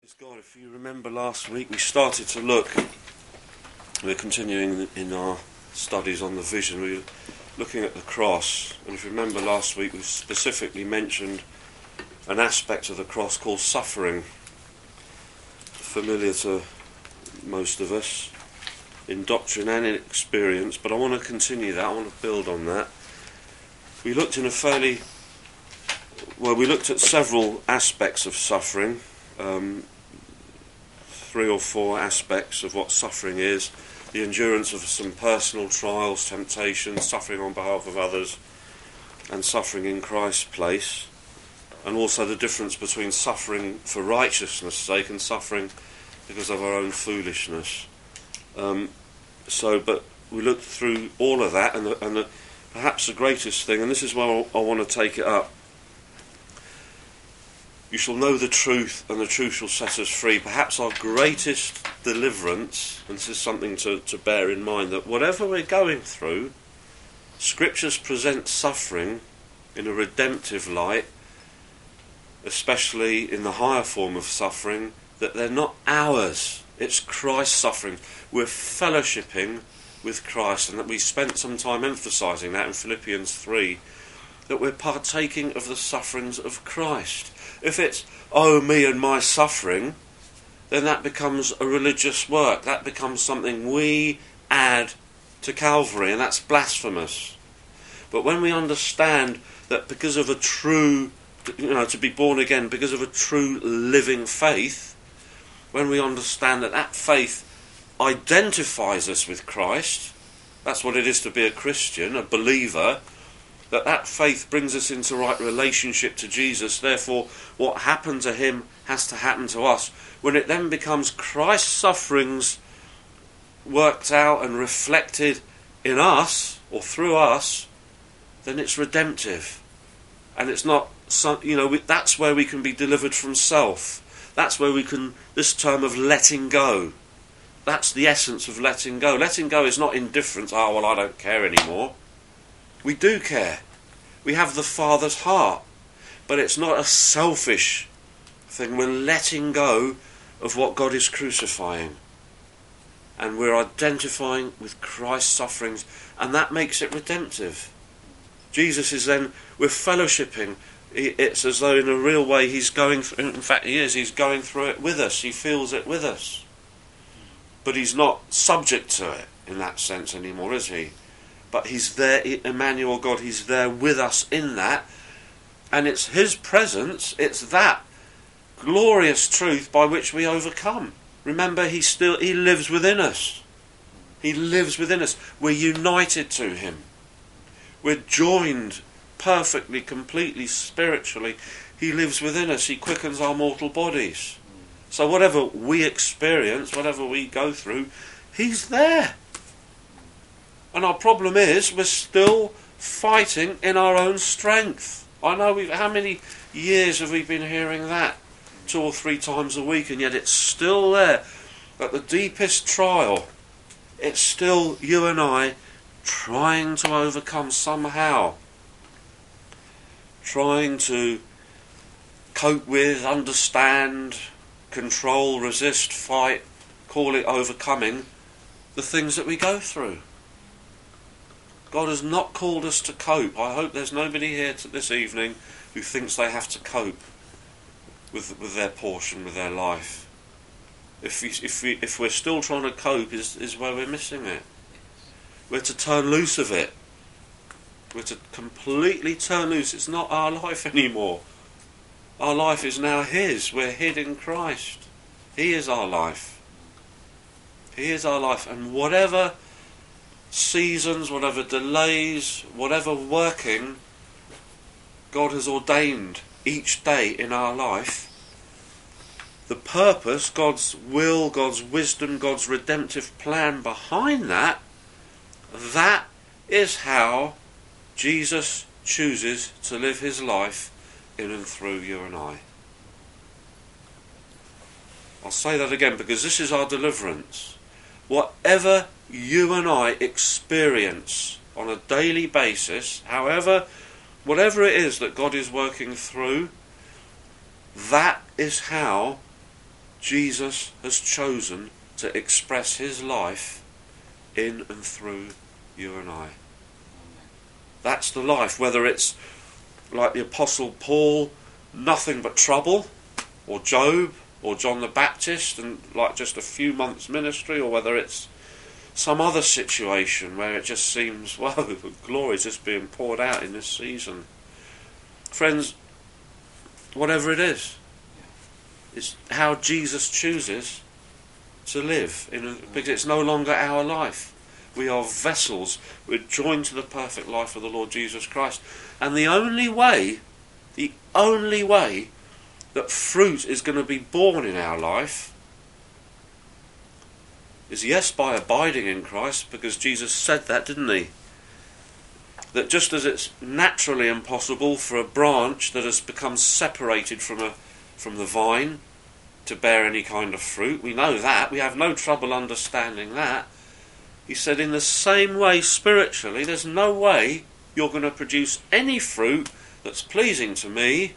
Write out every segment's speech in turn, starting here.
Praise God. If you remember last week, we started to look, we're continuing in our studies on the vision, we're looking at the cross, and if you remember last week we specifically mentioned an aspect of the cross called suffering, familiar to most of us in doctrine and in experience, but I want to continue that, I want to build on that. We looked at several aspects of suffering, 3 or 4 aspects of what suffering is: the endurance of some personal trials, temptations, suffering on behalf of others, and suffering in Christ's place, and also the difference between suffering for righteousness' sake and suffering because of our own foolishness. But we looked through all of that, and perhaps the greatest thing, and this is where I want to take it up: you shall know the truth, and the truth shall set us free. Perhaps our greatest deliverance, and this is something to bear in mind, that whatever we're going through, Scriptures present suffering in a redemptive light, especially in the higher form of suffering, that they're not ours. It's Christ's suffering. We're fellowshipping with Christ, and that we spent some time emphasising that in Philippians 3, that we're partaking of the sufferings of Christ. If it's, oh, me and my suffering, then that becomes a religious work. That becomes something we add to Calvary, and that's blasphemous. But when we understand that because of a true, to be born again, because of a true living faith, when we understand that faith identifies us with Christ, that's what it is to be a Christian, a believer, that faith brings us into right relationship to Jesus. Therefore, what happened to him has to happen to us. When it then becomes Christ's sufferings worked out and reflected in us, or through us, then it's redemptive. And it's not, that's where we can be delivered from self. That's where we can, this term of letting go, that's the essence of letting go. Letting go is not indifference, I don't care anymore. We do care. We have the Father's heart. But it's not a selfish thing. We're letting go of what God is crucifying. And we're identifying with Christ's sufferings. And that makes it redemptive. Jesus is then, we're fellowshipping. It's as though in a real way he's going through, in fact he is, he's going through it with us. He feels it with us. But he's not subject to it in that sense anymore, is he? But he's there, Emmanuel God, he's there with us in that. And it's his presence, it's that glorious truth by which we overcome. Remember, he lives within us. He lives within us. We're united to him. We're joined perfectly, completely, spiritually. He lives within us. He quickens our mortal bodies. So whatever we experience, whatever we go through, he's there. And our problem is we're still fighting in our own strength. I know how many years have we been hearing that? 2 or 3 times a week, and yet it's still there. At the deepest trial, it's still you and I trying to overcome somehow. Trying to cope with, understand, control, resist, fight, call it overcoming the things that we go through. God has not called us to cope. I hope there's nobody here this evening who thinks they have to cope with their portion, with their life. If we're still trying to cope, is where we're missing it. We're to turn loose of it. We're to completely turn loose. It's not our life anymore. Our life is now his. We're hid in Christ. He is our life. He is our life. And whatever seasons, whatever delays, whatever working God has ordained each day in our life, the purpose, God's will, God's wisdom, God's redemptive plan behind that is how Jesus chooses to live his life in and through you and I. I'll say that again because this is our deliverance. Whatever you and I experience on a daily basis, whatever it is that God is working through, that is how Jesus has chosen to express his life in and through you and I. That's the life, whether it's like the Apostle Paul, nothing but trouble, or Job, or John the Baptist, and like just a few months ministry, or whether it's some other situation where it just seems, well, the glory is just being poured out in this season. Friends, whatever it is, it's how Jesus chooses to live, because it's no longer our life. We are vessels. We're joined to the perfect life of the Lord Jesus Christ. And the only way that fruit is going to be born in our life is, yes, by abiding in Christ, because Jesus said that, didn't he? That just as it's naturally impossible for a branch that has become separated from the vine to bear any kind of fruit, we know that, we have no trouble understanding that. He said, in the same way, spiritually, there's no way you're going to produce any fruit that's pleasing to me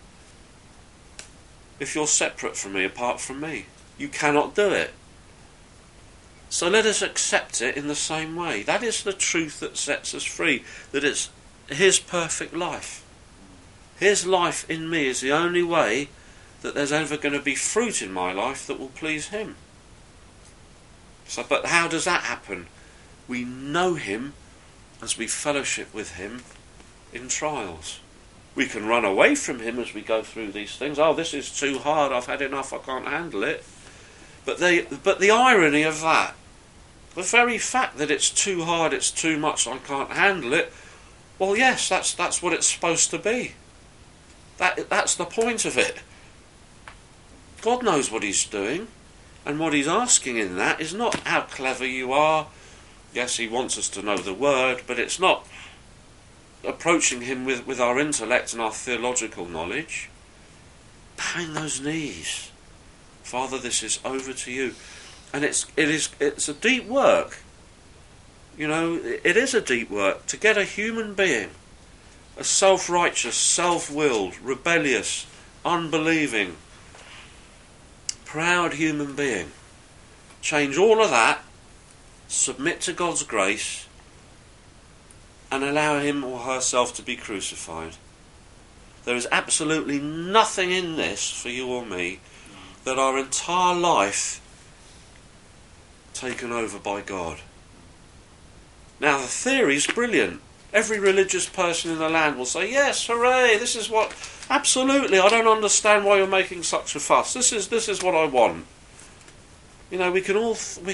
if you're separate from me, apart from me. You cannot do it. So let us accept it in the same way. That is the truth that sets us free, that it's his perfect life. His life in me is the only way that there's ever going to be fruit in my life that will please him. So, but how does that happen? We know him as we fellowship with him in trials. We can run away from him as we go through these things. Oh, this is too hard, I've had enough, I can't handle it. But the irony of that, the very fact that it's too hard, it's too much, I can't handle it, well, yes, that's what it's supposed to be. That's the point of it. God knows what he's doing, and what he's asking in that is not how clever you are. Yes, he wants us to know the word, but it's not approaching him with our intellect and our theological knowledge. Bowing those knees. Father, this is over to you. And it's a deep work. You know, it is a deep work to get a human being, a self-righteous, self-willed, rebellious, unbelieving, proud human being, change all of that, submit to God's grace, and allow him or herself to be crucified. There is absolutely nothing in this for you or me that our entire life taken over by God. Now the theory is brilliant. Every religious person in the land will say, yes, hooray, this is what, absolutely, I don't understand why you're making such a fuss. This is what I want. You know, we can all...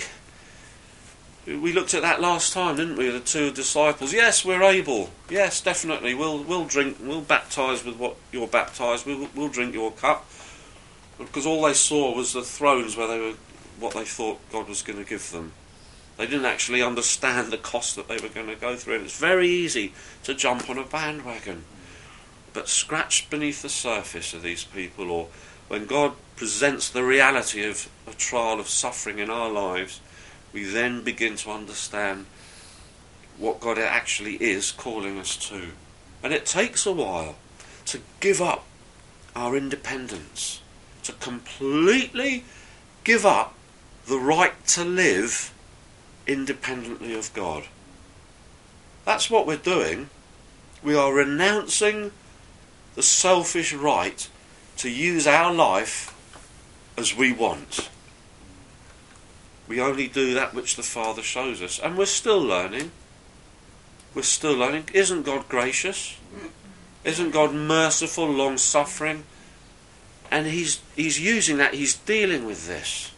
We looked at that last time, didn't we? The two disciples. Yes, we're able. Yes, definitely. We'll drink. We'll baptise with what you're baptised. We'll drink your cup. Because all they saw was the thrones where they were, what they thought God was going to give them. They didn't actually understand the cost that they were going to go through. And it's very easy to jump on a bandwagon. But scratch beneath the surface of these people, or when God presents the reality of a trial of suffering in our lives, we then begin to understand what God actually is calling us to. And it takes a while to give up our independence, to completely give up the right to live independently of God. That's what we're doing. We are renouncing the selfish right to use our life as we want. We only do that which the Father shows us. And we're still learning. We're still learning. Isn't God gracious? Isn't God merciful, long-suffering? And he's using that. He's dealing with this.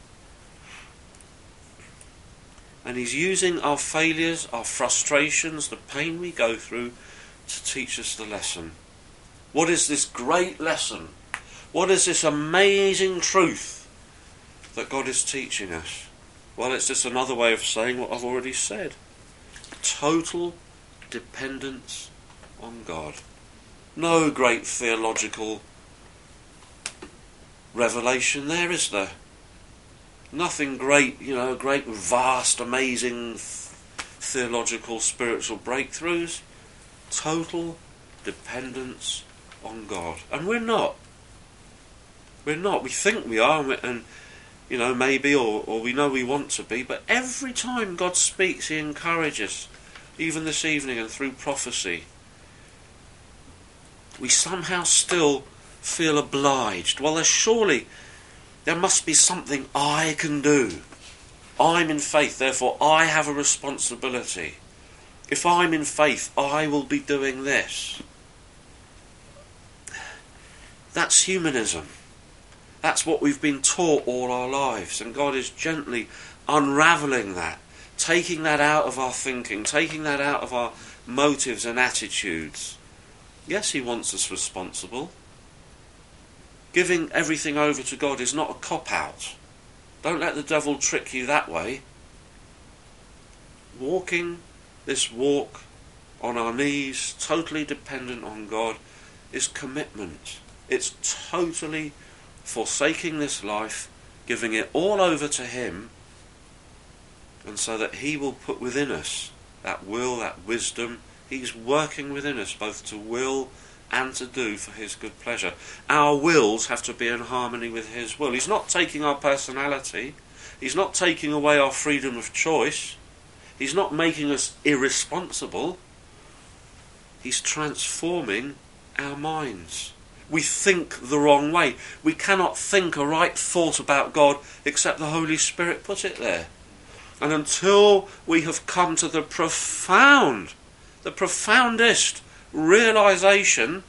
And he's using our failures, our frustrations, the pain we go through to teach us the lesson. What is this great lesson? What is this amazing truth that God is teaching us? Well, it's just another way of saying what I've already said. Total dependence on God. No great theological revelation there, is there? Nothing great, great, vast, amazing theological, spiritual breakthroughs. Total dependence on God. And we're not. We're not. We think we are, and maybe, or we know we want to be, but every time God speaks, he encourages, even this evening and through prophecy. We somehow still feel obliged. Well, there must be something I can do. I'm in faith, therefore I have a responsibility. If I'm in faith, I will be doing this. That's humanism. That's what we've been taught all our lives, and God is gently unravelling that, taking that out of our thinking, taking that out of our motives and attitudes. Yes, he wants us responsible. Giving everything over to God is not a cop-out. Don't let the devil trick you that way. Walking this walk on our knees, totally dependent on God, is commitment. It's totally forsaking this life, giving it all over to him, and so that he will put within us that will, that wisdom. He's working within us both to will and to do for his good pleasure. Our wills have to be in harmony with his will. He's not taking our personality. He's not taking away our freedom of choice. He's not making us irresponsible. He's transforming our minds. We think the wrong way. We cannot think a right thought about God except the Holy Spirit put it there. And until we have come to the profoundest realization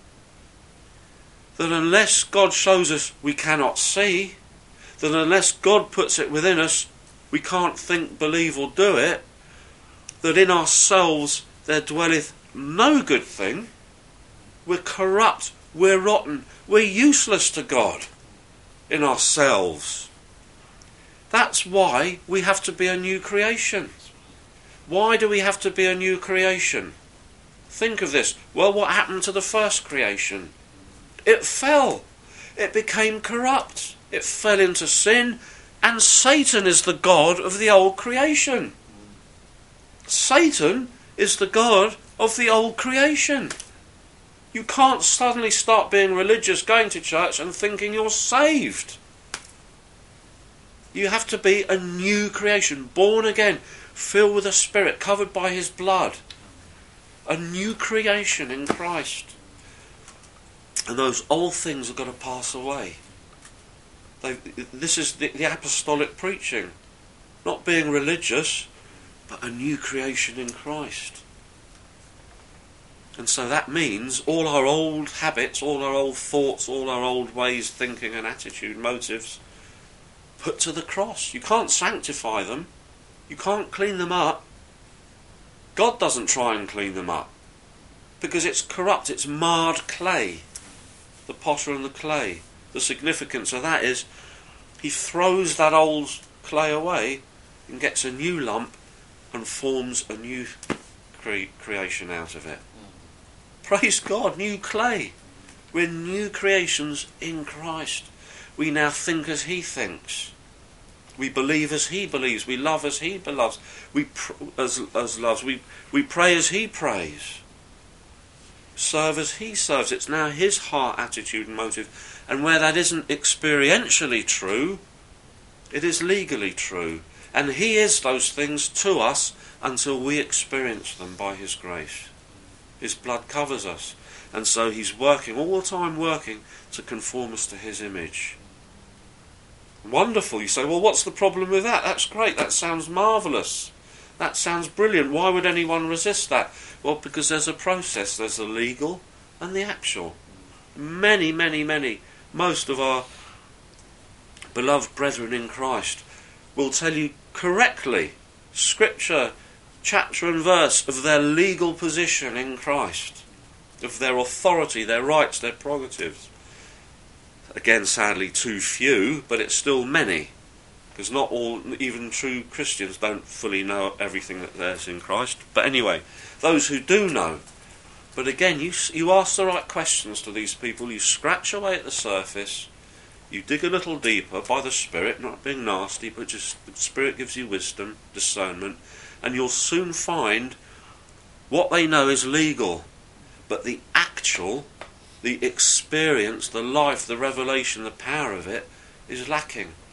that unless God shows us we cannot see, that unless God puts it within us we can't think, believe or do it, that in ourselves there dwelleth no good thing, we're corrupt, we're rotten, we're useless to God in ourselves. That's why we have to be a new creation. Why do we have to be a new creation? Think of this. Well, what happened to the first creation? It fell. It became corrupt. It fell into sin, and Satan is the god of the old creation. Satan is the god of the old creation. You can't suddenly start being religious, going to church and thinking you're saved. You have to be a new creation, born again, filled with the Spirit, covered by his blood. A new creation in Christ. And those old things are going to pass away. This is the apostolic preaching. Not being religious, but a new creation in Christ. And so that means all our old habits, all our old thoughts, all our old ways, thinking and attitude, motives, put to the cross. You can't sanctify them. You can't clean them up. God doesn't try and clean them up, because it's corrupt, it's marred clay. The potter and the clay. The significance of that is he throws that old clay away and gets a new lump and forms a new creation out of it. Praise God, new clay. We're new creations in Christ. We now think as he thinks. We believe as he believes. We love as he loves. We pray as he prays. Serve as he serves. It's now his heart, attitude and motive. And where that isn't experientially true, it is legally true. And he is those things to us until we experience them by his grace. His blood covers us. And so he's working, all the time working, to conform us to his image. Wonderful. You say, well, what's the problem with that? That's great. That sounds marvellous. That sounds brilliant. Why would anyone resist that? Well, because there's a process. There's the legal and the actual. Many, most of our beloved brethren in Christ will tell you correctly, scripture, chapter and verse, of their legal position in Christ, of their authority, their rights, their prerogatives. Again, sadly, too few, but it's still many. Because not all, even true Christians, don't fully know everything that there's in Christ. But anyway, those who do know. But again, you ask the right questions to these people. You scratch away at the surface. You dig a little deeper by the Spirit, not being nasty, but just the Spirit gives you wisdom, discernment. And you'll soon find what they know is legal. But the actual, the experience, the life, the revelation, the power of it is lacking.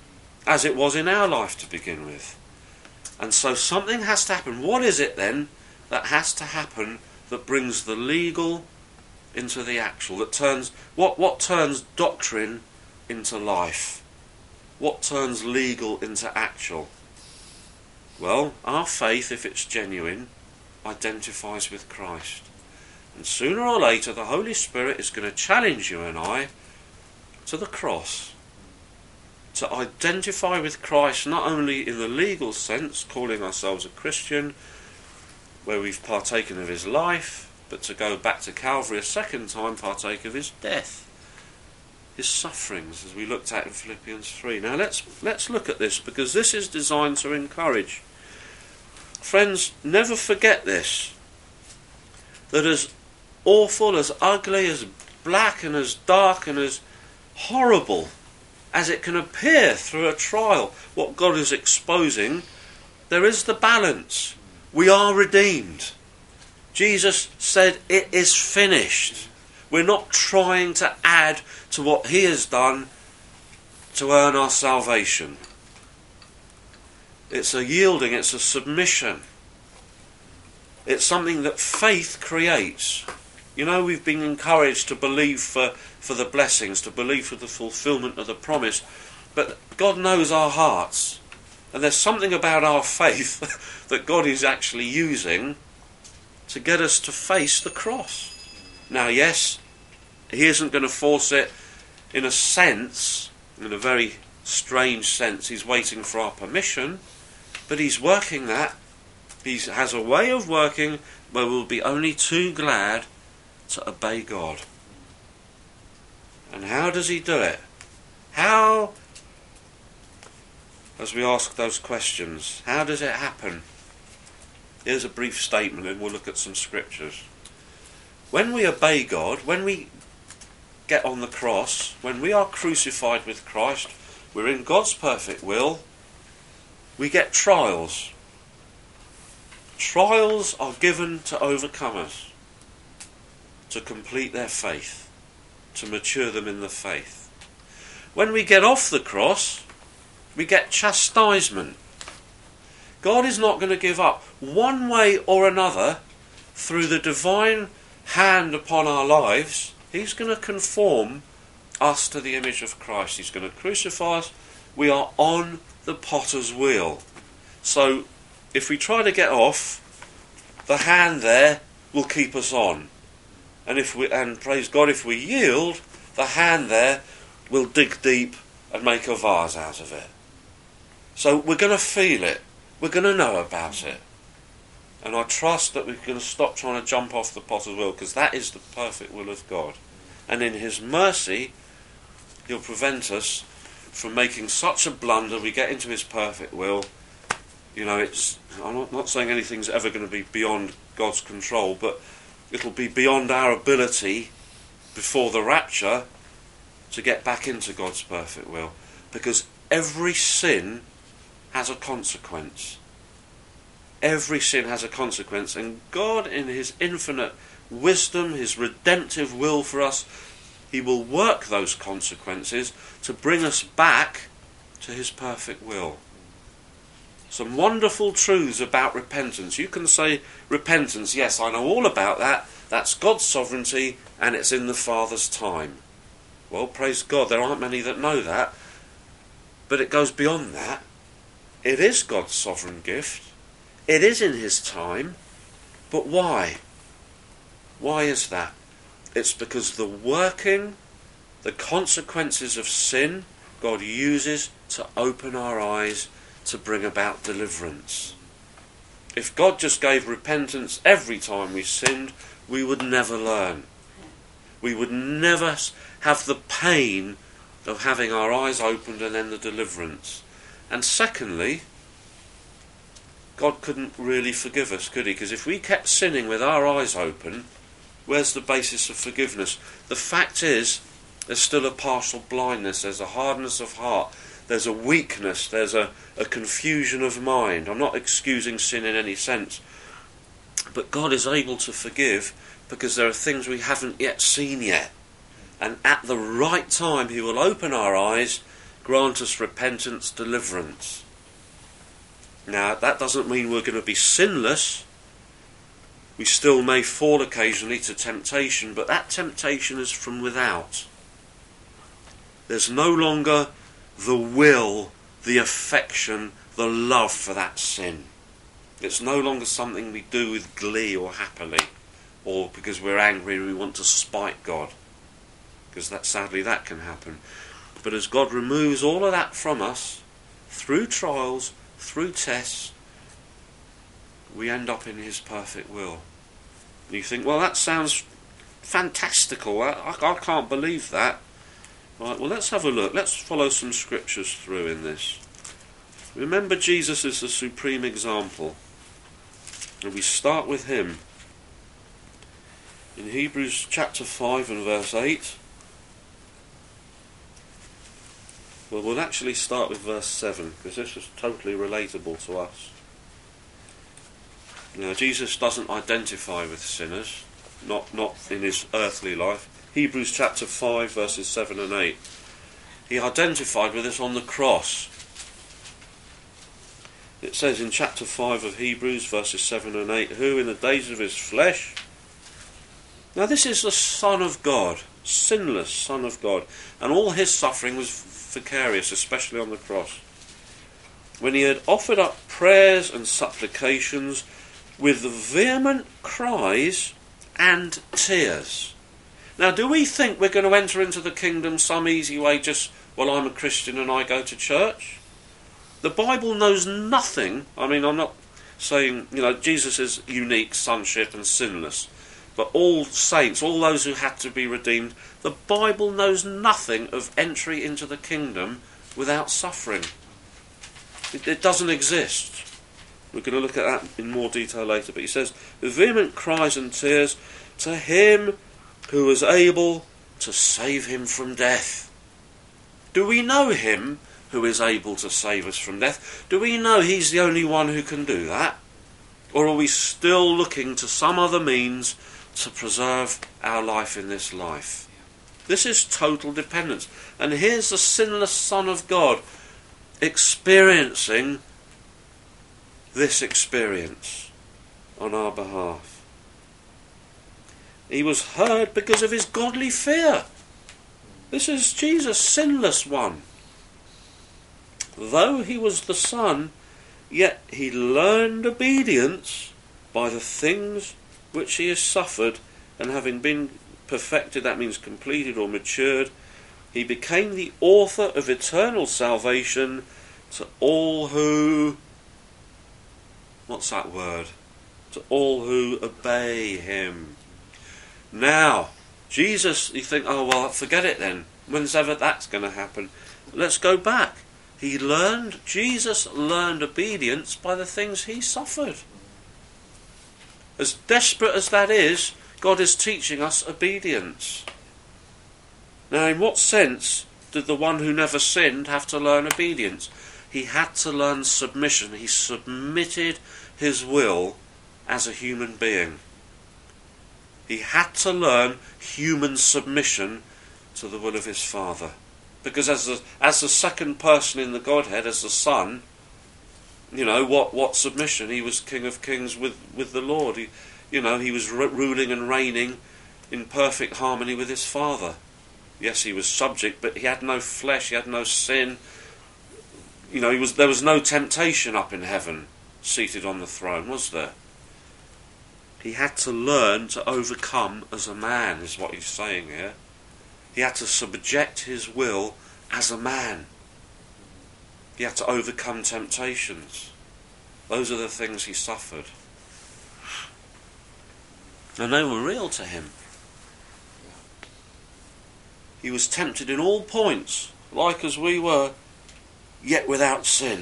as it was in our life to begin with. And so something has to happen. What is it then that has to happen that brings the legal into the actual, that turns what turns doctrine into life? What turns legal into actual? Well, our faith, if it's genuine, identifies with Christ. And sooner or later the Holy Spirit is going to challenge you and I to the cross, to identify with Christ, not only in the legal sense, calling ourselves a Christian, where we've partaken of his life, but to go back to Calvary a second time, partake of his death, his sufferings, as we looked at in Philippians 3. Now let's look at this, because this is designed to encourage. Friends, never forget this, that as awful, as ugly, as black and as dark and as horrible as it can appear through a trial, what God is exposing, there is the balance. We are redeemed. Jesus said it is finished. We're not trying to add to what he has done to earn our salvation. It's a yielding, it's a submission. It's something that faith creates. You know, we've been encouraged to believe for the blessings, to believe for the fulfillment of the promise. But God knows our hearts. And there's something about our faith that God is actually using to get us to face the cross. Now, yes, he isn't going to force it in a sense, in a very strange sense. He's waiting for our permission, but he's working that. He has a way of working where we'll be only too glad to obey God. And how does he do it? How, as we ask those questions, how does it happen? Here's a brief statement and we'll look at some scriptures. When we obey God, when we get on the cross, when we are crucified with Christ, we're in God's perfect will, we get trials. Trials are given to overcomers, to complete their faith, to mature them in the faith. When we get off the cross, we get chastisement. God is not going to give up. One way or another, through the divine hand upon our lives, he's going to conform us to the image of Christ. He's going to crucify us. We are on the potter's wheel. So if we try to get off, the hand there will keep us on. And praise God, if we yield, the hand there will dig deep and make a vase out of it. So we're going to feel it. We're going to know about it. And I trust that we're going to stop trying to jump off the potter's wheel, because that is the perfect will of God. And in his mercy, he'll prevent us from making such a blunder. We get into his perfect will. You know, I'm not saying anything's ever going to be beyond God's control, but it'll be beyond our ability before the rapture to get back into God's perfect will. Because every sin has a consequence. Every sin has a consequence. And God, in his infinite wisdom, his redemptive will for us, he will work those consequences to bring us back to his perfect will. Some wonderful truths about repentance. You can say repentance, yes, I know all about that. That's God's sovereignty and it's in the Father's time. Well, praise God, there aren't many that know that. But it goes beyond that. It is God's sovereign gift. It is in his time. But why? Why is that? It's because the consequences of sin, God uses to open our eyes to bring about deliverance. If God just gave repentance every time we sinned, we would never learn. We would never have the pain of having our eyes opened and then the deliverance. And secondly, God couldn't really forgive us, could he? Because if we kept sinning with our eyes open, where's the basis of forgiveness? The fact is, there's still a partial blindness, there's a hardness of heart, there's a weakness, there's a confusion of mind. I'm not excusing sin in any sense, but God is able to forgive because there are things we haven't yet seen yet. And at the right time he will open our eyes, grant us repentance, deliverance. Now, that doesn't mean we're going to be sinless. We still may fall occasionally to temptation, but that temptation is from without. There's no longer the will, the affection, the love for that sin. It's no longer something we do with glee or happily, or because we're angry and we want to spite God, because sadly that can happen. But as God removes all of that from us, through trials, through tests, we end up in his perfect will. And you think, well, that sounds fantastical. I can't believe that. Right, well, let's have a look. Let's follow some scriptures through in this. Remember, Jesus is the supreme example. And we start with him. In Hebrews chapter 5 and verse 8. Well, we'll actually start with verse 7, because this is totally relatable to us. Now, Jesus doesn't identify with sinners, not in his earthly life. Hebrews chapter 5, verses 7 and 8. He identified with us on the cross. It says in chapter 5 of Hebrews, verses 7 and 8, who in the days of his flesh... Now this is the Son of God, sinless Son of God, and all his suffering was vicarious, especially on the cross. When he had offered up prayers and supplications with vehement cries and tears. Now, do we think we're going to enter into the kingdom some easy way, just, well, I'm a Christian and I go to church? The Bible knows nothing. I mean, I'm not saying, Jesus is unique, sonship and sinless. But all saints, all those who had to be redeemed, the Bible knows nothing of entry into the kingdom without suffering. It doesn't exist. We're going to look at that in more detail later. But he says, with vehement cries and tears, to him who was able to save him from death. Do we know him who is able to save us from death? Do we know he's the only one who can do that? Or are we still looking to some other means to preserve our life in this life? This is total dependence. And here's the sinless Son of God experiencing this experience on our behalf. He was heard because of his godly fear. This is Jesus, sinless one. Though he was the Son, yet he learned obedience by the things which he has suffered, and having been perfected, that means completed or matured, he became the author of eternal salvation to all who... What's that word? To all who obey him. Now, Jesus, you think, oh well, forget it then. When's ever that's going to happen? Let's go back. Jesus learned obedience by the things he suffered. As desperate as that is, God is teaching us obedience. Now, in what sense did the one who never sinned have to learn obedience? He had to learn submission. He submitted his will as a human being. He had to learn human submission to the will of his Father. Because as the second person in the Godhead, as the Son, what submission? He was King of Kings with the Lord. He was ruling and reigning in perfect harmony with his Father. Yes, he was subject, but he had no flesh, he had no sin. There was no temptation up in heaven, seated on the throne, was there? He had to learn to overcome as a man, is what he's saying here. He had to subject his will as a man. He had to overcome temptations. Those are the things he suffered. And they were real to him. He was tempted in all points, like as we were, yet without sin.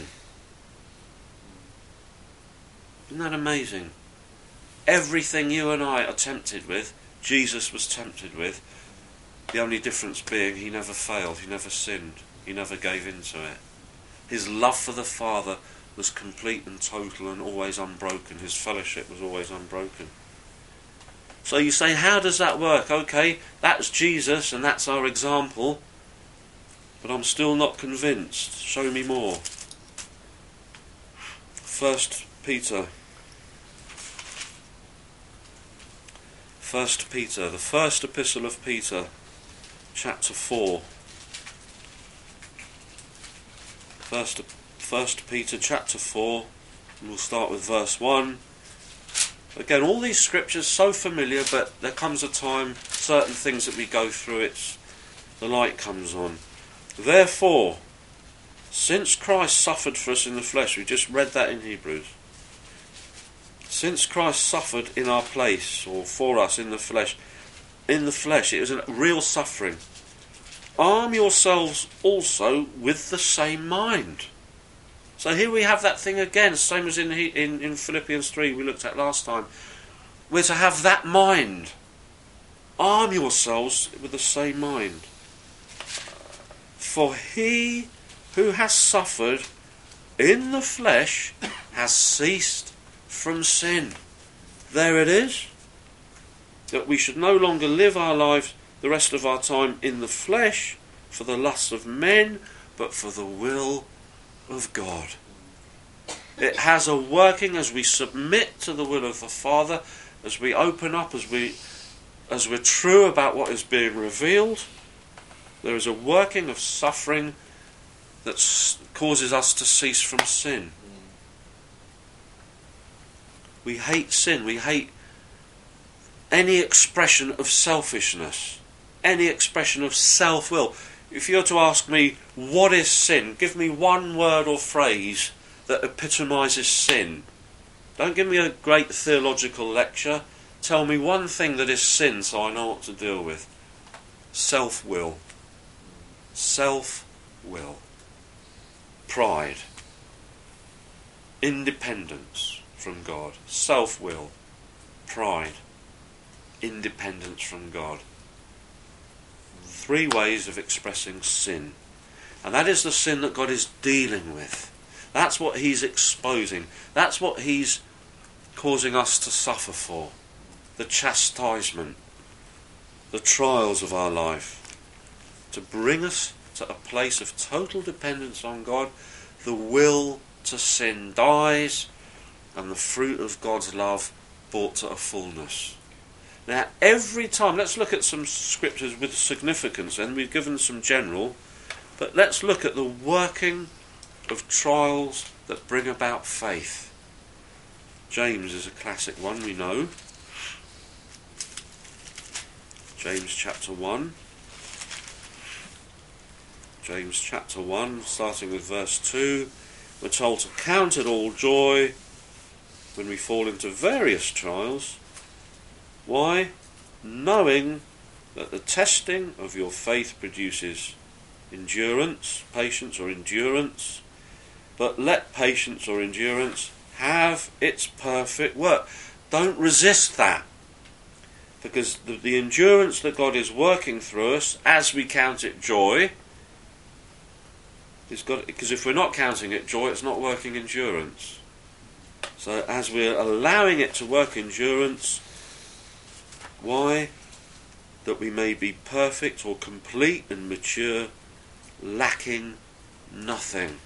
Isn't that amazing? Everything you and I are tempted with, Jesus was tempted with. The only difference being he never failed, he never sinned, he never gave in to it. His love for the Father was complete and total and always unbroken. His fellowship was always unbroken. So you say, how does that work? Okay, that's Jesus and that's our example. but I'm still not convinced. Show me more. 1 Peter. 1 Peter, the first epistle of Peter, chapter 4. 1 Peter chapter 4, and we'll start with verse 1. Again, all these scriptures so familiar, but there comes a time, certain things that we go through, the light comes on. Therefore, since Christ suffered for us in the flesh, we just read that in Hebrews. Since Christ suffered in our place, or for us in the flesh, it was a real suffering. Arm yourselves also with the same mind. So here we have that thing again, same as in Philippians 3 we looked at last time. We're to have that mind. Arm yourselves with the same mind. For he who has suffered in the flesh has ceased from sin. There it is. That we should no longer live our lives the rest of our time in the flesh for the lusts of men, but for the will of God. It has a working as we submit to the will of the Father, as we open up, as we're true about what is being revealed. There is a working of suffering that causes us to cease from sin. We hate sin. We hate any expression of selfishness, any expression of self-will. If you're to ask me, what is sin? Give me one word or phrase that epitomises sin. Don't give me a great theological lecture. Tell me one thing that is sin so I know what to deal with. Self-will. Self-will. Pride. Independence from God. Self-will. Pride. Independence from God. 3 ways of expressing sin. And that is the sin that God is dealing with. That's what he's exposing. That's what he's causing us to suffer for. The chastisement. The trials of our life. To bring us to a place of total dependence on God. The will to sin dies, and the fruit of God's love brought to a fullness. Now, every time, let's look at some scriptures with significance, and we've given some general, but let's look at the working of trials that bring about faith. James is a classic one, we know. James chapter 1. James chapter 1, starting with verse 2. We're told to count it all joy when we fall into various trials. Why? Knowing that the testing of your faith produces endurance, patience or endurance, but let patience or endurance have its perfect work. Don't resist that, because the endurance that God is working through us as we count it joy, because if we're not counting it joy, it's not working endurance. So as we're allowing it to work endurance, why? That we may be perfect or complete and mature, lacking nothing.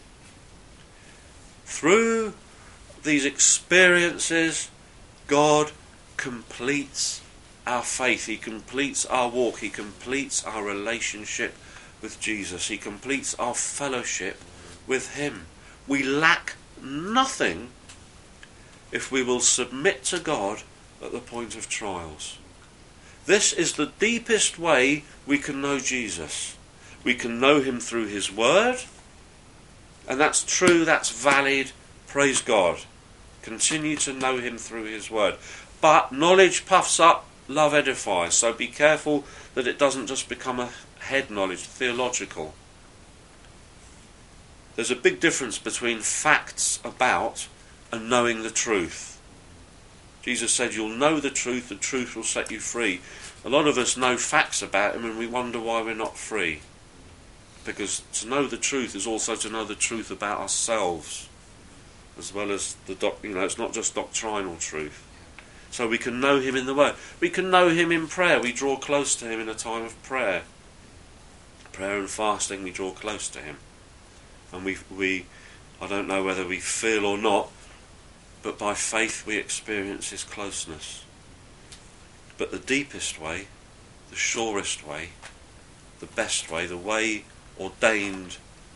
Through these experiences, God completes our faith. He completes our walk. He completes our relationship with Jesus. He completes our fellowship with him. We lack nothing if we will submit to God at the point of trials. This is the deepest way we can know Jesus. We can know him through his word, and that's true, that's valid, praise God. Continue to know him through his word. But knowledge puffs up, love edifies, so be careful that it doesn't just become a head knowledge, theological. There's a big difference between facts about and knowing the truth. Jesus said, you'll know the truth will set you free. A lot of us know facts about him and we wonder why we're not free. Because to know the truth is also to know the truth about ourselves, as well as it's not just doctrinal truth. So we can know him in the word. We can know him in prayer. We draw close to him in a time of prayer. prayer and fasting we draw close to him. And we I don't know whether we feel or not, but by faith we experience his closeness. But the deepest way, the surest way, the best way, the way ordained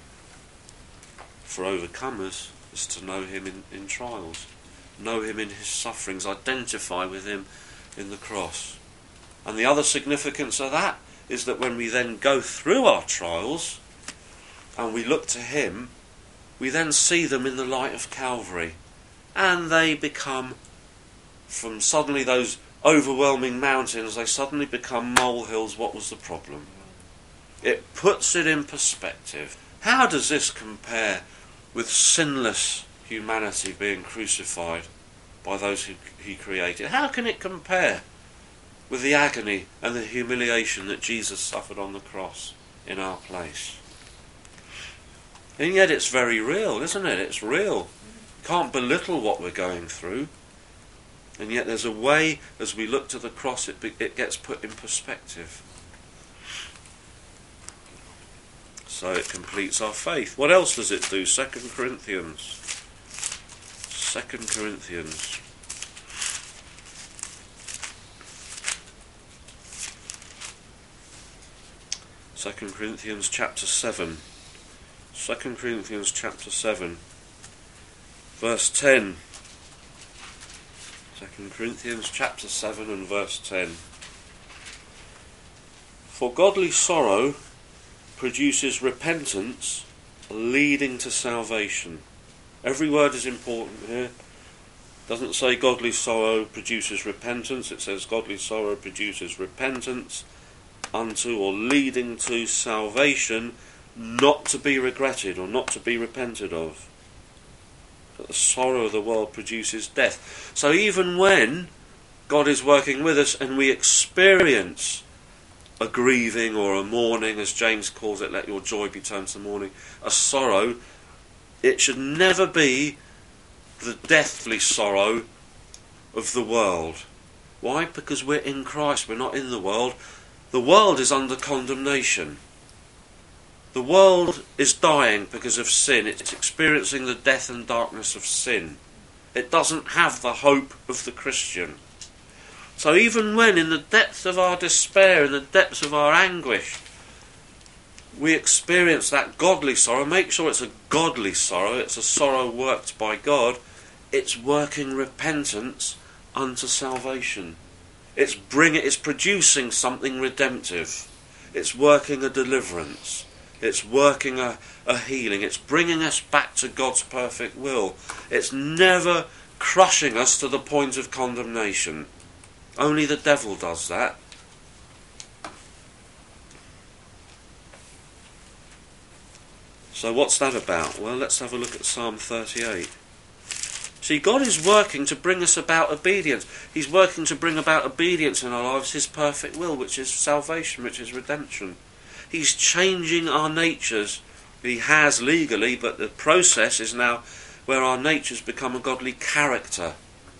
for overcomers is to know him in trials, know him in his sufferings, identify with him in the cross. And the other significance of that is that when we then go through our trials and we look to him, we then see them in the light of Calvary, and they become, from suddenly those overwhelming mountains, they suddenly become molehills. What was the problem? It puts it in perspective. How does this compare with sinless humanity being crucified by those who he created? How can it compare with the agony and the humiliation that Jesus suffered on the cross in our place? And yet it's very real, isn't it? It's real. Can't belittle what we're going through. And yet there's a way, as we look to the cross, it gets put in perspective. So it completes our faith. What else does it do? 2 Corinthians. 2 Corinthians. 2 Corinthians chapter 7. 2 Corinthians chapter 7. Verse 10. 2 Corinthians chapter 7 and verse 10. For godly sorrow produces repentance leading to salvation. Every word is important here. It doesn't say godly sorrow produces repentance. It says godly sorrow produces repentance unto or leading to salvation, not to be regretted or not to be repented of. But the sorrow of the world produces death. So even when God is working with us and we experience a grieving or a mourning, as James calls it, let your joy be turned to mourning, a sorrow, it should never be the deathly sorrow of the world. Why? Because we're in Christ, we're not in the world. The world is under condemnation. The world is dying because of sin. It's experiencing the death and darkness of sin. It doesn't have the hope of the Christian. So even when in the depths of our despair, in the depths of our anguish, we experience that godly sorrow, make sure it's a godly sorrow, it's a sorrow worked by God, it's working repentance unto salvation. It's producing something redemptive. It's working a deliverance. It's working a healing. It's bringing us back to God's perfect will. It's never crushing us to the point of condemnation. Only the devil does that. So what's that about? Well, let's have a look at Psalm 38. See, God is working to bring us about obedience. He's working to bring about obedience in our lives, his perfect will, which is salvation, which is redemption. He's changing our natures. He has legally, but the process is now where our natures become a godly character.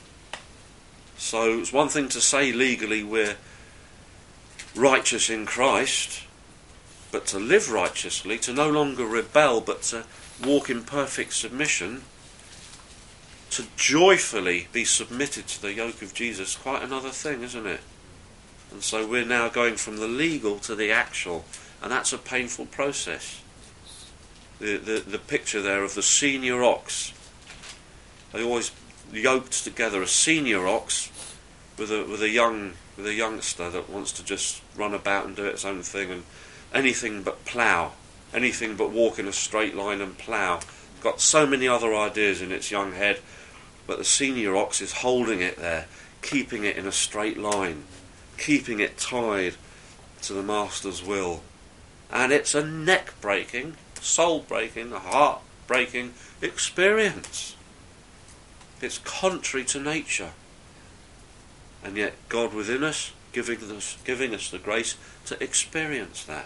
So it's one thing to say legally we're righteous in Christ, but to live righteously, to no longer rebel, but to walk in perfect submission, to joyfully be submitted to the yoke of Jesus, quite another thing, isn't it? And so we're now going from the legal to the actual, and that's a painful process. The picture there of the senior ox, they always yoked together a senior ox with a youngster that wants to just run about and do its own thing and anything but plough, anything but walk in a straight line and plough. Got so many other ideas in its young head, but the senior ox is holding it there, keeping it in a straight line, keeping it tied to the master's will. And it's a neck-breaking, soul-breaking, a heart-breaking experience. It's contrary to nature. And yet God within us, giving us the grace to experience that.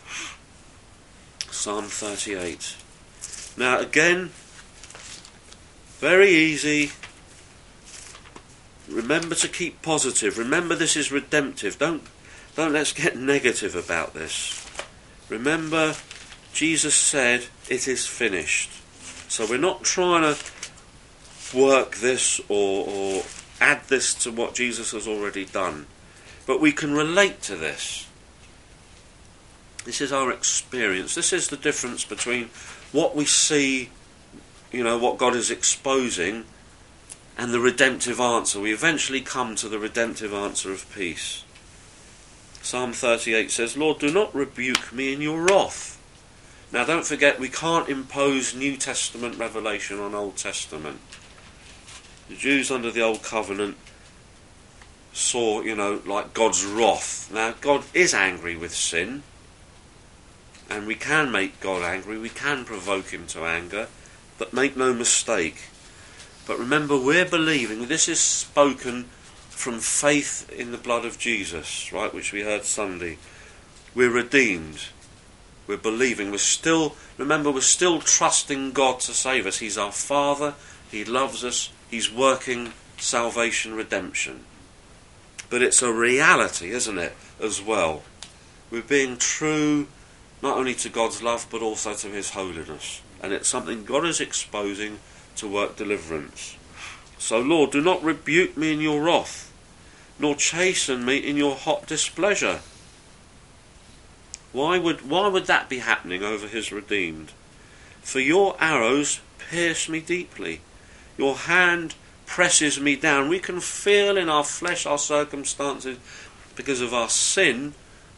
Psalm 38. Now again, very easy. Remember to keep positive. Remember this is redemptive. Don't let's get negative about this. Remember, Jesus said, "It is finished." So we're not trying to work this or add this to what Jesus has already done. But we can relate to this. This is our experience. This is the difference between what we see, what God is exposing, and the redemptive answer. We eventually come to the redemptive answer of peace. Psalm 38 says, "Lord, do not rebuke me in your wrath." Now don't forget, we can't impose New Testament revelation on Old Testament. The Jews under the Old Covenant saw, like God's wrath. Now God is angry with sin, and we can make God angry, we can provoke him to anger, but make no mistake. But remember, we're believing, this is spoken from faith in the blood of Jesus, right, which we heard Sunday. We're redeemed. We're believing. We're still trusting God to save us. He's our Father. He loves us. He's working salvation, redemption. But it's a reality, isn't it, as well? We're being true not only to God's love, but also to his holiness. And it's something God is exposing to work deliverance. So, Lord, do not rebuke me in your wrath, nor chasten me in your hot displeasure. Why would that be happening over his redeemed? For your arrows pierce me deeply. Your hand presses me down. We can feel in our flesh, our circumstances, because of our sin,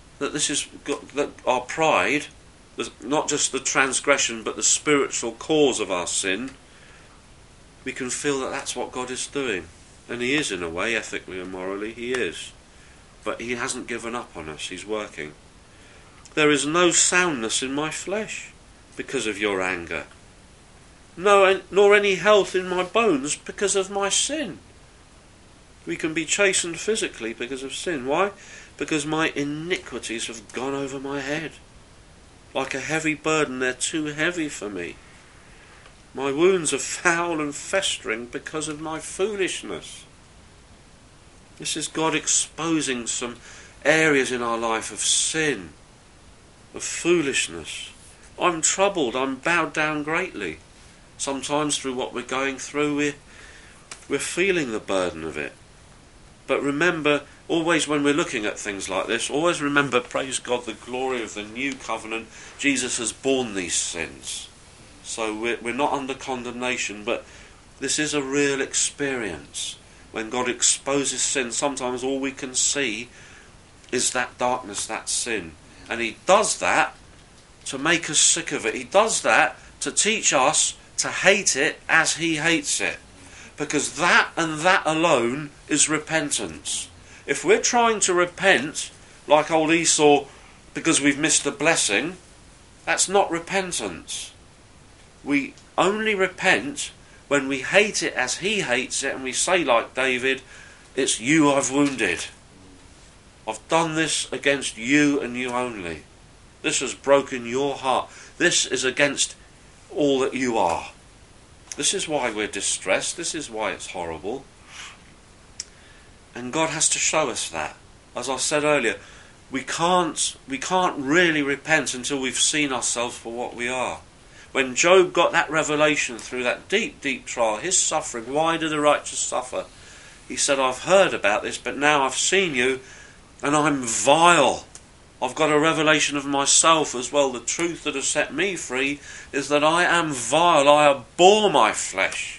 that our pride, not just the transgression, but the spiritual cause of our sin. We can feel that that's what God is doing. And he is, in a way, ethically and morally, he is. But he hasn't given up on us. He's working. There is no soundness in my flesh because of your anger. No, nor any health in my bones because of my sin. We can be chastened physically because of sin. Why? Because my iniquities have gone over my head. Like a heavy burden, they're too heavy for me. My wounds are foul and festering because of my foolishness. This is God exposing some areas in our life of sin, of foolishness. I'm troubled, I'm bowed down greatly. Sometimes through what we're going through, we're feeling the burden of it. But remember, always when we're looking at things like this, always remember, praise God, the glory of the new covenant. Jesus has borne these sins. So we're not under condemnation, but this is a real experience. When God exposes sin, sometimes all we can see is that darkness, that sin. And he does that to make us sick of it. He does that to teach us to hate it as he hates it. Because that and that alone is repentance. If we're trying to repent, like old Esau, because we've missed a blessing, that's not repentance. We only repent when we hate it as he hates it, and we say like David, it's you I've wounded. I've done this against you and you only. This has broken your heart. This is against all that you are. This is why we're distressed. This is why it's horrible. And God has to show us that. As I said earlier, we can't really repent until we've seen ourselves for what we are. When Job got that revelation through that deep, deep trial, his suffering, why do the righteous suffer? He said, I've heard about this, but now I've seen you, and I'm vile. I've got a revelation of myself as well. The truth that has set me free is that I am vile. I abhor my flesh.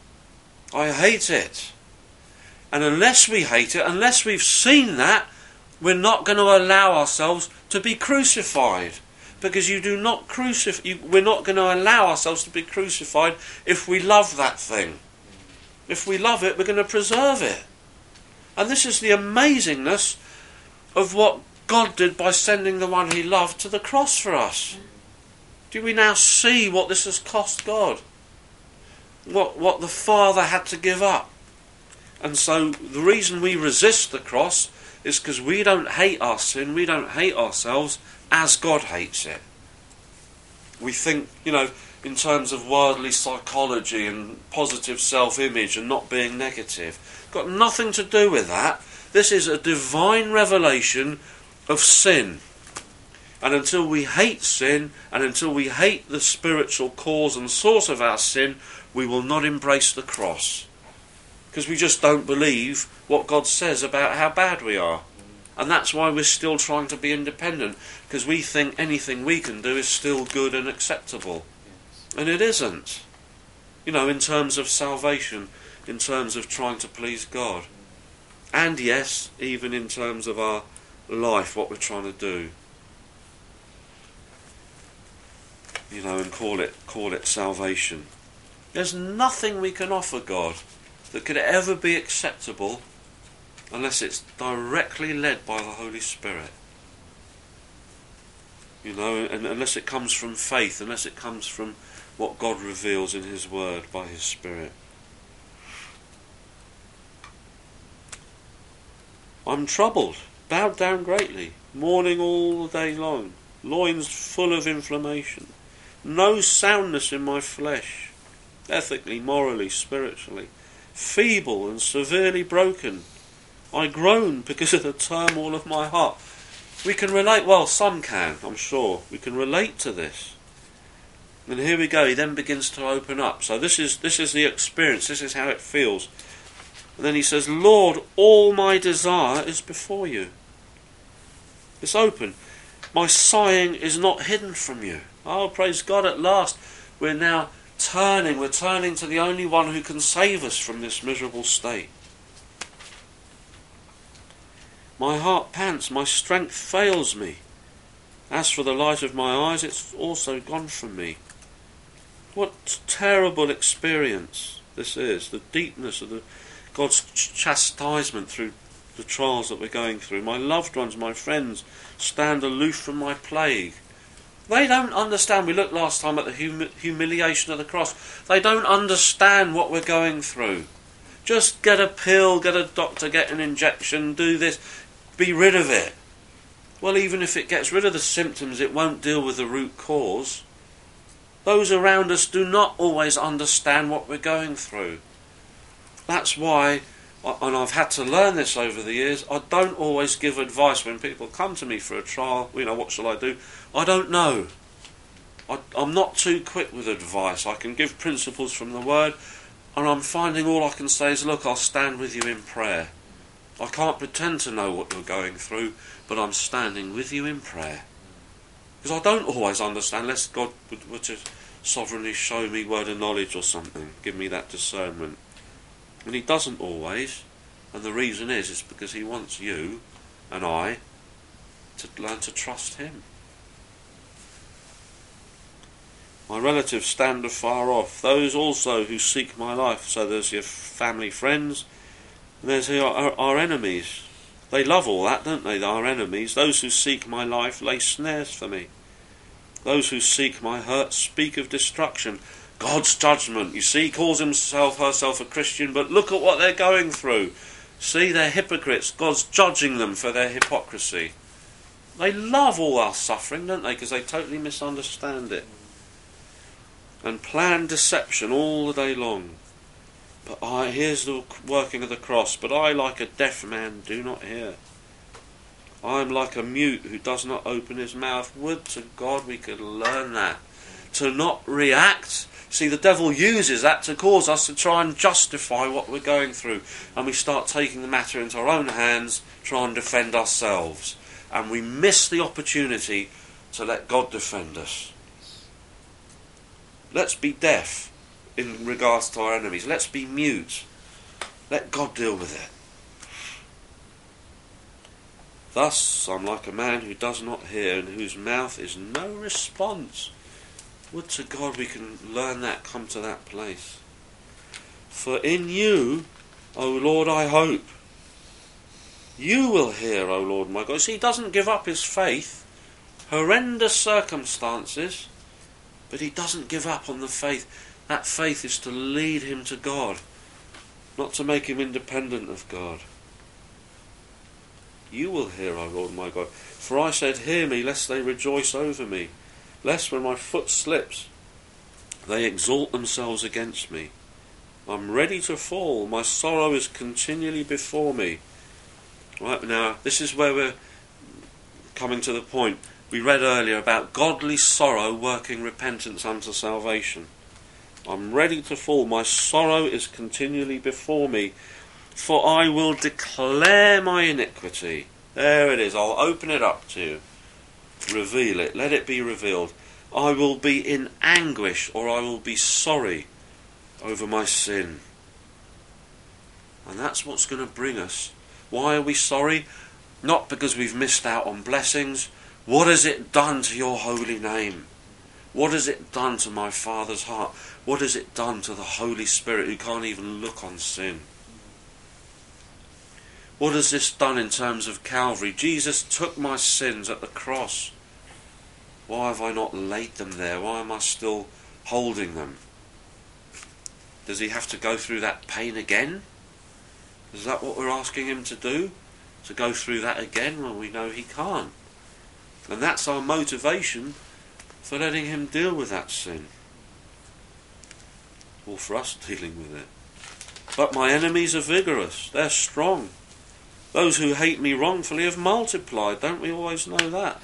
I hate it. And unless we hate it, unless we've seen that, we're not going to allow ourselves to be crucified. Because we're not going to allow ourselves to be crucified if we love that thing. If we love it, we're going to preserve it. And this is the amazingness of what God did by sending the one he loved to the cross for us. Do we now see what this has cost God? What the Father had to give up? And so the reason we resist the cross is because we don't hate our sin, we don't hate ourselves as God hates it. We think, in terms of worldly psychology and positive self-image and not being negative. Got nothing to do with that. This is a divine revelation of sin. And until we hate sin, and until we hate the spiritual cause and source of our sin, we will not embrace the cross. Because we just don't believe what God says about how bad we are. And that's why we're still trying to be independent, because we think anything we can do is still good and acceptable. And it isn't. You know, in terms of salvation, in terms of trying to please God. And yes, even in terms of our life, what we're trying to do. You know, and call it salvation. There's nothing we can offer God that could ever be acceptable unless it's directly led by the Holy Spirit. You know, and unless it comes from faith, unless it comes from what God reveals in His Word by His Spirit. I'm troubled, bowed down greatly, mourning all the day long, loins full of inflammation, no soundness in my flesh, ethically, morally, spiritually, feeble and severely broken. I groan because of the turmoil of my heart. We can relate, well, some can, I'm sure. We can relate to this. And here we go, he then begins to open up. So this is the experience, this is how it feels. And then he says, Lord, all my desire is before you. It's open. My sighing is not hidden from you. Oh, praise God, at last we're now turning to the only one who can save us from this miserable state. My heart pants, my strength fails me. As for the light of my eyes, it's also gone from me. What terrible experience this is, the deepness of God's chastisement through the trials that we're going through. My loved ones, my friends, stand aloof from my plague. They don't understand. We looked last time at the humiliation of the cross. They don't understand what we're going through. Just get a pill, get a doctor, get an injection, do this, be rid of it. Well, even if it gets rid of the symptoms, it won't deal with the root cause. Those around us do not always understand what we're going through. That's why, and I've had to learn this over the years, I don't always give advice when people come to me for a trial. You know, what shall I do? I don't know. I'm not too quick with advice. I can give principles from the Word, and I'm finding all I can say is, look, I'll stand with you in prayer. I can't pretend to know what you're going through, but I'm standing with you in prayer. Because I don't always understand, unless God were to sovereignly show me word of knowledge or something, give me that discernment. And He doesn't always, and the reason is because He wants you and I to learn to trust Him. My relatives stand afar off, those also who seek my life. So there's your family, friends, and there's our enemies. They love all that, don't they, our enemies? Those who seek my life lay snares for me. Those who seek my hurt speak of destruction. God's judgment. You see, he calls herself a Christian, but look at what they're going through. See, they're hypocrites. God's judging them for their hypocrisy. They love all our suffering, don't they? Because they totally misunderstand it. And plan deception all the day long. But here's the working of the cross. But I, like a deaf man, do not hear. I am like a mute who does not open his mouth. Would to God we could learn that. To not react. See, the devil uses that to cause us to try and justify what we're going through. And we start taking the matter into our own hands, try and defend ourselves. And we miss the opportunity to let God defend us. Let's be deaf in regards to our enemies. Let's be mute. Let God deal with it. Thus I'm like a man who does not hear, and whose mouth is no response. Would to God we can learn that, come to that place. For in you, O Lord, I hope. You will hear, O Lord my God. See, he doesn't give up his faith. Horrendous circumstances, but he doesn't give up on the faith. That faith is to lead him to God, not to make him independent of God. You will hear, O Lord my God. For I said, hear me, lest they rejoice over me. Lest when my foot slips, they exalt themselves against me. I'm ready to fall. My sorrow is continually before me. Right now, this is where we're coming to the point. We read earlier about godly sorrow working repentance unto salvation. I'm ready to fall. My sorrow is continually before me, for I will declare my iniquity. There it is. I'll open it up to you. Reveal it. Let it be revealed. I will be in anguish, or I will be sorry over my sin. And that's what's going to bring us. Why are we sorry? Not because we've missed out on blessings. What has it done to your holy name? What has it done to my Father's heart? What has it done to the Holy Spirit who can't even look on sin? What has this done in terms of Calvary? Jesus took my sins at the cross. Why have I not laid them there? Why am I still holding them? Does he have to go through that pain again? Is that what we're asking him to do? To go through that again? Well, we know he can't. And that's our motivation for letting him deal with that sin. Or for us dealing with it. But my enemies are vigorous. They're strong. Those who hate me wrongfully have multiplied. Don't we always know that?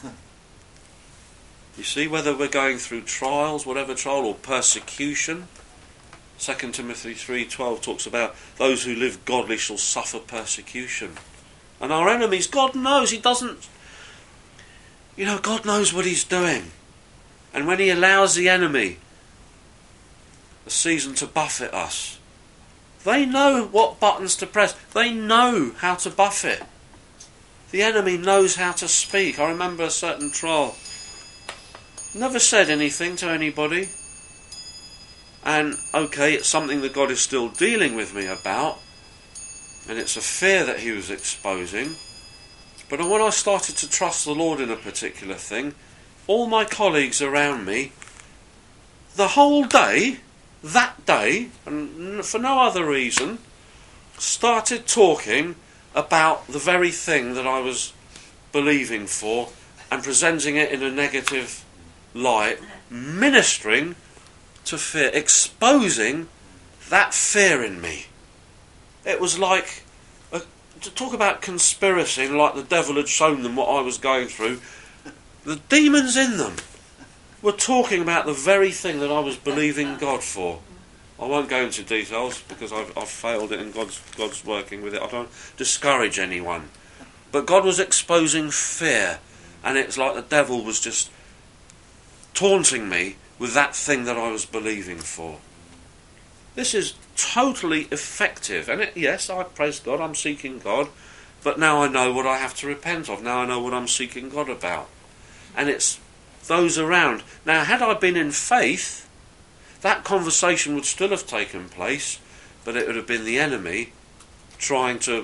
You see, whether we're going through trials, whatever trial, or persecution. 2 Timothy 3:12 talks about those who live godly shall suffer persecution. And our enemies, God knows, he doesn't... You know, God knows what he's doing. And when he allows the enemy a season to buffet us, they know what buttons to press. They know how to buffet. The enemy knows how to speak. I remember a certain trial. Never said anything to anybody. And, okay, it's something that God is still dealing with me about. And it's a fear that he was exposing. But when I started to trust the Lord in a particular thing, all my colleagues around me, the whole day, that day, and for no other reason, started talking about the very thing that I was believing for and presenting it in a negative light, ministering to fear, exposing that fear in me. It was like, to talk about conspiracy, like the devil had shown them what I was going through, the demons in them were talking about the very thing that I was believing God for. I won't go into details because I've failed it and God's working with it. I don't discourage anyone. But God was exposing fear, and it's like the devil was just taunting me with that thing that I was believing for. This is totally effective. And yes, I praise God, I'm seeking God, but now I know what I have to repent of. Now I know what I'm seeking God about. And it's those around. Now, had I been in faith, that conversation would still have taken place, but it would have been the enemy trying to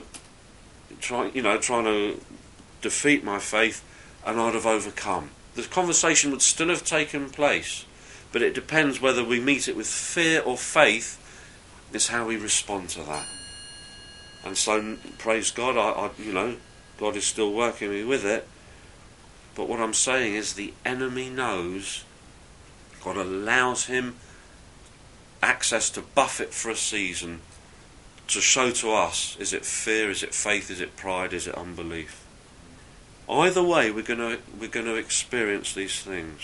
defeat my faith, and I'd have overcome. The conversation would still have taken place, but it depends whether we meet it with fear or faith. Is how we respond to that. And so, praise God, God is still working me with it. But what I'm saying is the enemy knows. God allows him access to buffet for a season to show to us, is it fear, is it faith, is it pride, is it unbelief? Either way, we're going to experience these things.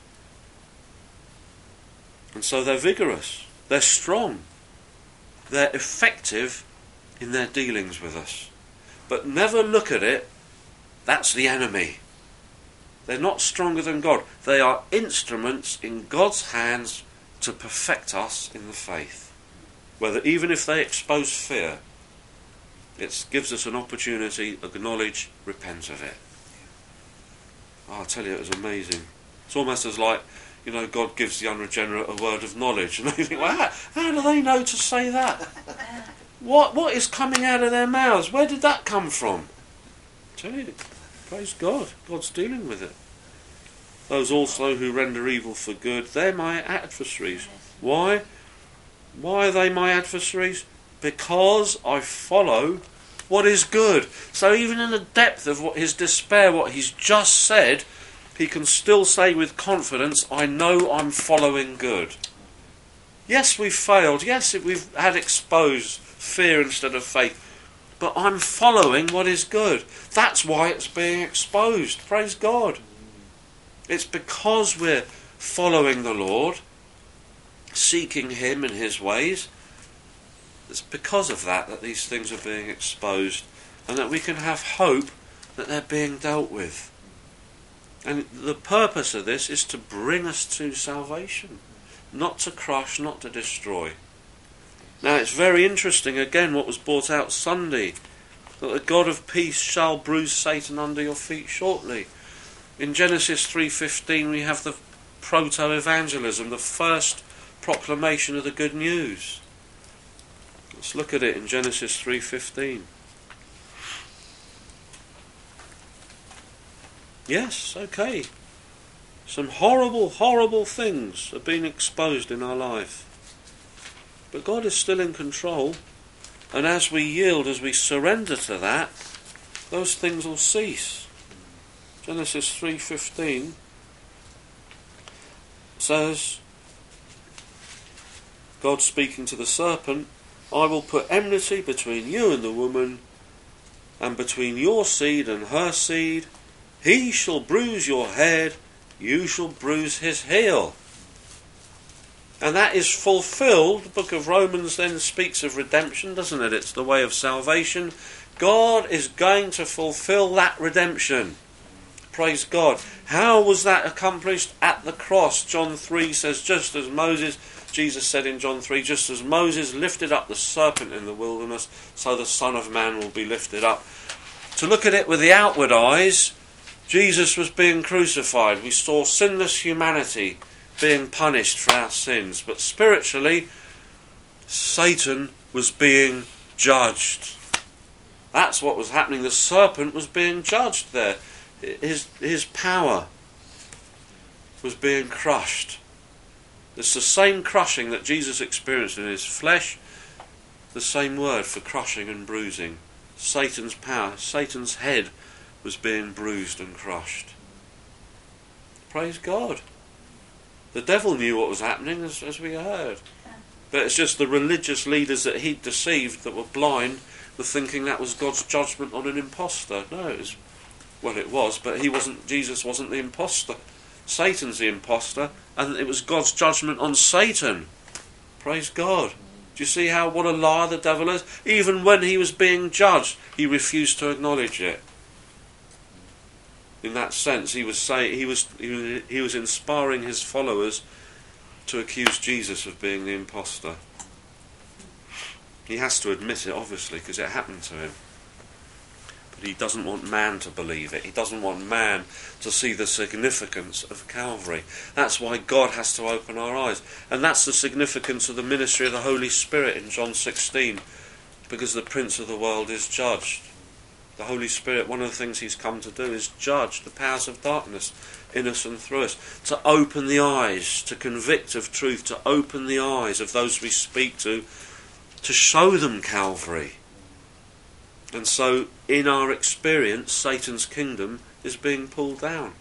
And so they're vigorous, they're strong, they're effective in their dealings with us. But never look at it, that's the enemy. They're not stronger than God. They are instruments in God's hands to perfect us in the faith. Even if they expose fear, it gives us an opportunity, acknowledge, repent of it. I'll tell you, it was amazing. It's almost as like, God gives the unregenerate a word of knowledge. And they think, well, how do they know to say that? What is coming out of their mouths? Where did that come from? I tell you, praise God. God's dealing with it. Those also who render evil for good, they're my adversaries. Why? Why are they my adversaries? Because I follow what is good. So even in the depth of his despair, what he's just said, he can still say with confidence, I know I'm following good. Yes, we've failed. Yes, we've had exposed fear instead of faith. But I'm following what is good. That's why it's being exposed. Praise God. It's because we're following the Lord, seeking him and his ways. It's because of that these things are being exposed, and that we can have hope that they're being dealt with. And the purpose of this is to bring us to salvation, not to crush, not to destroy. Now it's very interesting again what was brought out Sunday, that the God of peace shall bruise Satan under your feet shortly. In Genesis 3:15 we have the proto-evangelism, the first proclamation of the good news. Let's look at it in Genesis 3:15. Yes, okay. Some horrible, horrible things have been exposed in our life. But God is still in control. And as we yield, as we surrender to that, those things will cease. Genesis 3:15 says, God speaking to the serpent, I will put enmity between you and the woman, and between your seed and her seed. He shall bruise your head, you shall bruise his heel. And that is fulfilled. The book of Romans then speaks of redemption, doesn't it? It's the way of salvation. God is going to fulfill that redemption. Praise God. How was that accomplished? At the cross. John 3 says, just as Moses, Jesus said in John 3, just as Moses lifted up the serpent in the wilderness, so the Son of Man will be lifted up. To look at it with the outward eyes, Jesus was being crucified. We saw sinless humanity being punished for our sins. But spiritually, Satan was being judged. That's what was happening. The serpent was being judged there. His power was being crushed. It's the same crushing that Jesus experienced in his flesh, the same word for crushing and bruising. Satan's power, Satan's head was being bruised and crushed. Praise God. The devil knew what was happening, as we heard. But it's just the religious leaders that he'd deceived, that were blind, were thinking that was God's judgment on an impostor. No, it was, but Jesus wasn't the impostor. Satan's the impostor, and it was God's judgment on Satan. Praise God. Do you see what a liar the devil is? Even when he was being judged, he refused to acknowledge it. In that sense, he was inspiring his followers to accuse Jesus of being the impostor. He has to admit it, obviously, because it happened to him. But he doesn't want man to believe it. He doesn't want man to see the significance of Calvary. That's why God has to open our eyes. And that's the significance of the ministry of the Holy Spirit in John 16, because the prince of the world is judged. The Holy Spirit, one of the things he's come to do is judge the powers of darkness in us and through us, to open the eyes, to convict of truth, to open the eyes of those we speak to show them Calvary. And so, in our experience, Satan's kingdom is being pulled down.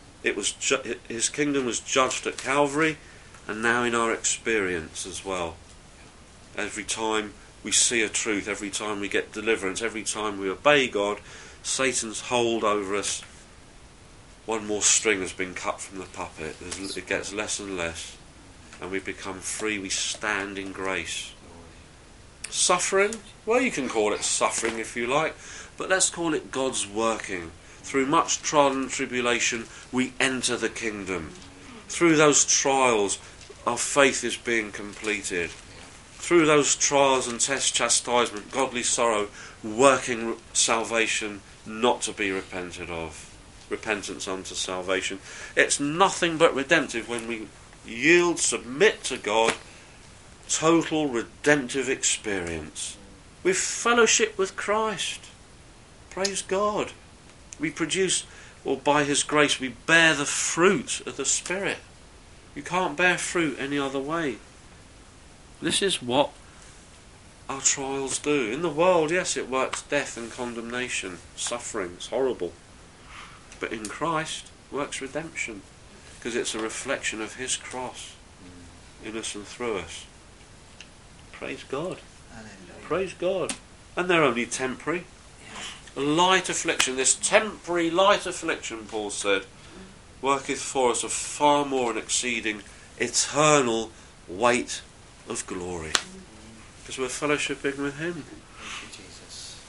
His kingdom was judged at Calvary, and now in our experience as well. Every time we see a truth, every time we get deliverance, every time we obey God, Satan's hold over us, one more string has been cut from the puppet. It gets less and less, and we become free. We stand in grace. Suffering? Well, you can call it suffering if you like, but let's call it God's working. Through much trial and tribulation, we enter the kingdom. Through those trials, our faith is being completed. Through those trials and chastisement, godly sorrow, working salvation not to be repented of. Repentance unto salvation. It's nothing but redemptive when we yield, submit to God. Total redemptive experience. We've fellowship with Christ. Praise God. We produce, or by his grace, we bear the fruit of the Spirit. You can't bear fruit any other way. This is what our trials do. In the world, yes, it works death and condemnation, suffering, it's horrible. But in Christ, it works redemption, because it's a reflection of his cross in us and through us. Praise God. Praise God. And they're only temporary. A light affliction, this temporary light affliction, Paul said. worketh for us a far more and exceeding eternal weight of glory. Because we're fellowshipping with him. Thank you, Jesus.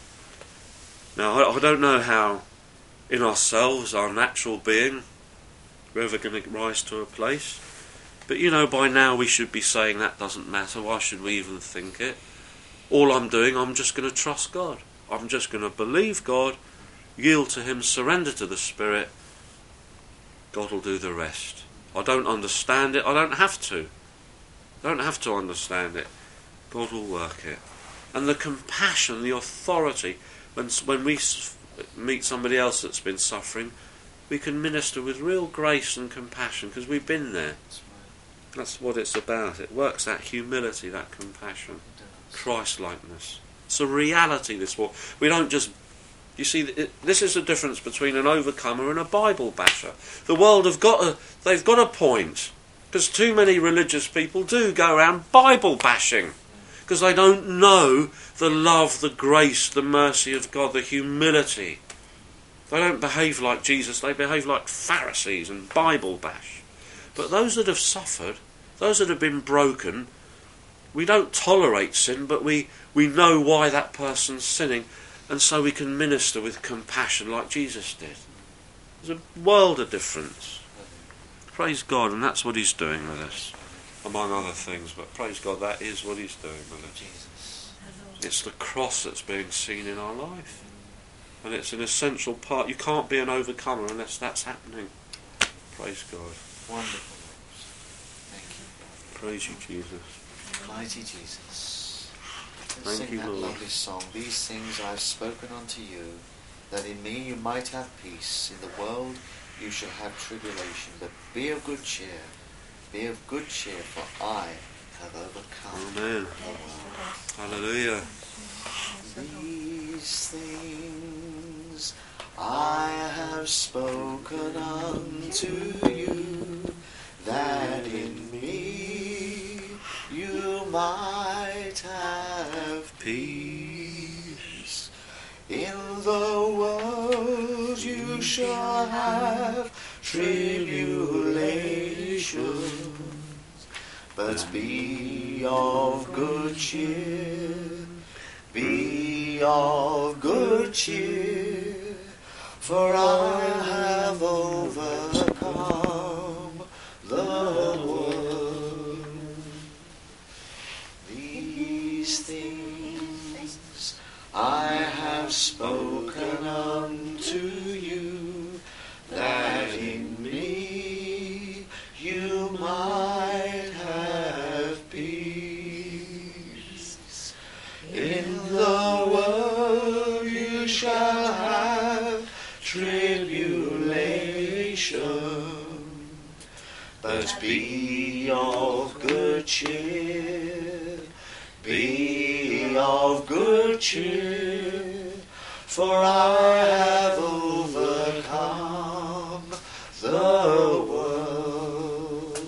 Now, I don't know how in ourselves, our natural being, we're ever going to rise to a place. But by now we should be saying that doesn't matter. Why should we even think it? All I'm doing, I'm just going to trust God. I'm just going to believe God, yield to him, surrender to the Spirit. God will do the rest. I don't understand it. I don't have to. I don't have to understand it. God will work it. And the compassion, the authority, when we meet somebody else that's been suffering, we can minister with real grace and compassion because we've been there. That's what it's about. It works that humility, that compassion, Christ-likeness. It's a reality, this war. We don't just... You see, this is the difference between an overcomer and a Bible basher. The world they've got a point. Because too many religious people do go around Bible bashing. Because they don't know the love, the grace, the mercy of God, the humility. They don't behave like Jesus, they behave like Pharisees and Bible bash. But those that have suffered, those that have been broken, we don't tolerate sin, but we know why that person's sinning, and so we can minister with compassion like Jesus did. There's a world of difference. Praise God, and that's what he's doing with us, among other things, but praise God, that is what he's doing with us. It's the cross that's being seen in our life. And it's an essential part. You can't be an overcomer unless that's happening. Praise God. Wonderful, Lord. Thank you. Praise you, Jesus. Mighty Jesus. Thank Sing you, that Lord. lovely song. These things I have spoken unto you, that in me you might have peace. In the world you shall have tribulation. But be of good cheer. Be of good cheer, for I have overcome Amen. the world. Hallelujah. These things I have spoken unto you, that in me you might have peace. In the world you shall have tribulation, but be of good cheer. Be of good cheer, for I have overcome the world. These things I have spoken unto you, that in me you might have peace. In the world you shall have tribulation, but be of good cheer, be of good cheer, for I have overcome the world.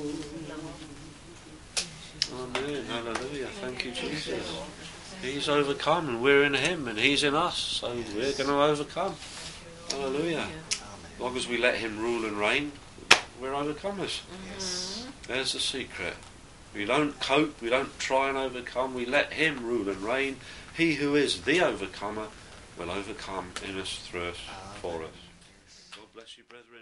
Amen. Hallelujah. Thank you, Jesus. He's overcome and we're in him and he's in us, so we're going to overcome. Hallelujah. As long as we let him rule and reign, we're overcomers. Yes. There's the secret. We don't cope, we don't try and overcome, we let him rule and reign. He who is the overcomer will overcome in us, through us, for us. God bless you, brethren.